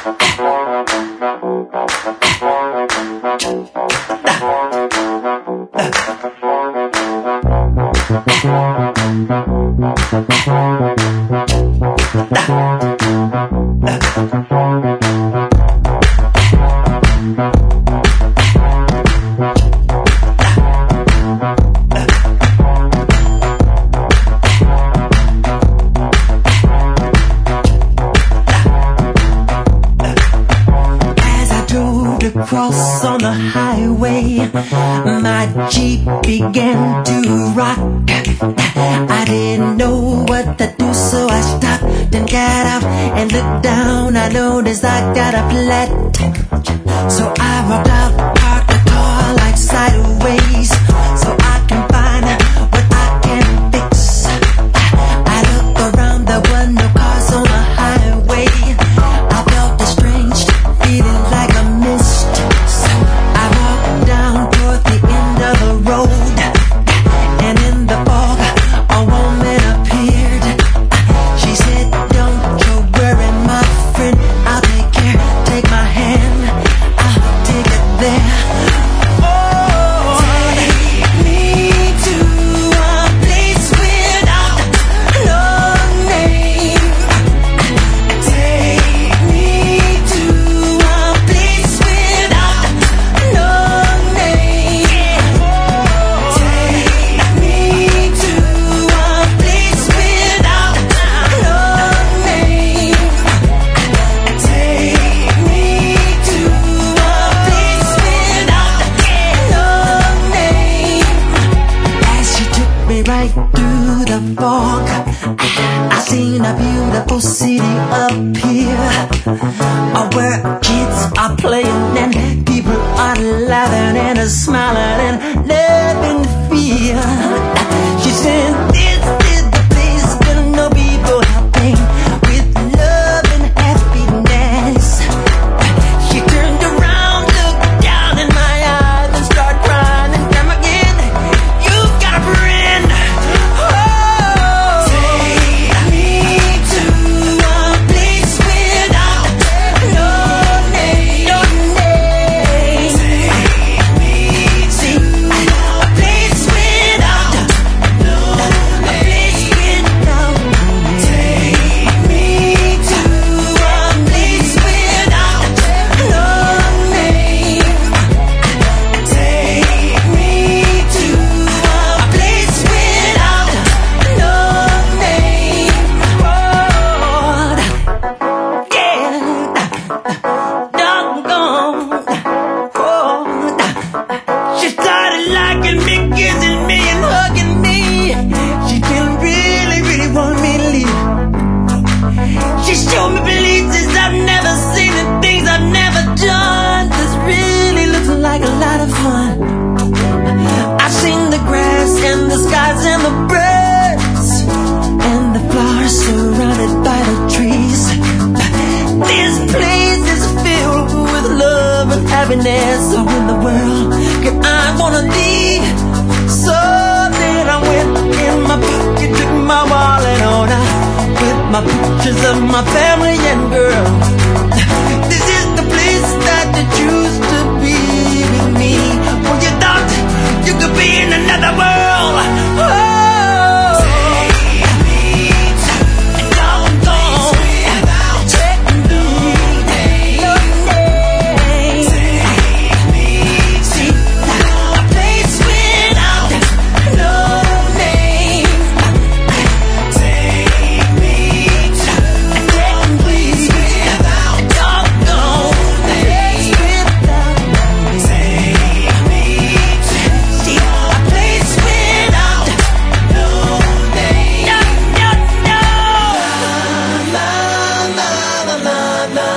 Cross on the highway, my Jeep began to rock. I didn't know what to do, so I stopped and got out and looked down. I noticed I got a flat, so I walked out, parked the car like sideways, so I can find what I can fix. I looked around, there were no cars on the highway. I felt a strange feeling like a mist. I walked down toward the end of the road, and in the fog a woman appeared. She said, "Don't you worry, my friend, I'll take care. Take my hand, I'll take it there." Oh, take me to a place without no name. Take me to a place without no name. Take me to a place without no name. Take me to a place without no name. As she took me right through the fog, I seen a beautiful city up here, where kids are playing and people are laughing and smiling and living fear. She said, "This is the place where no people helping with love and happiness." She turned around, looked down in my eyes and started crying and come again. "You've got a friend." Oh, take me to a place without no name. No name. Take me to a place without no name. A place without no name. Take me to a place without no name. Take me to a place without no name. Lord, yeah, doggone, Lord. She started liking me, kissing me, and hugging me. She didn't really want me to leave. She showed me places I've never seen and things I've never done. This really looks like a lot of fun. I've seen the grass and the skies and the birds and the flowers surrounded by the trees. This place is filled with love and happiness. So in the world can I wanna leave? So then I went in my pocket, took my wallet on out with my pictures of my family and girl. This is the place that you choose to be with me. When you thought you could be in another world. Oh, take me to a doggone without take me no name. Take me to a place without no name. Take me to a place without doggone place without no name. Take me to a place without no name. No, no, no. La, la, la, la, la, la.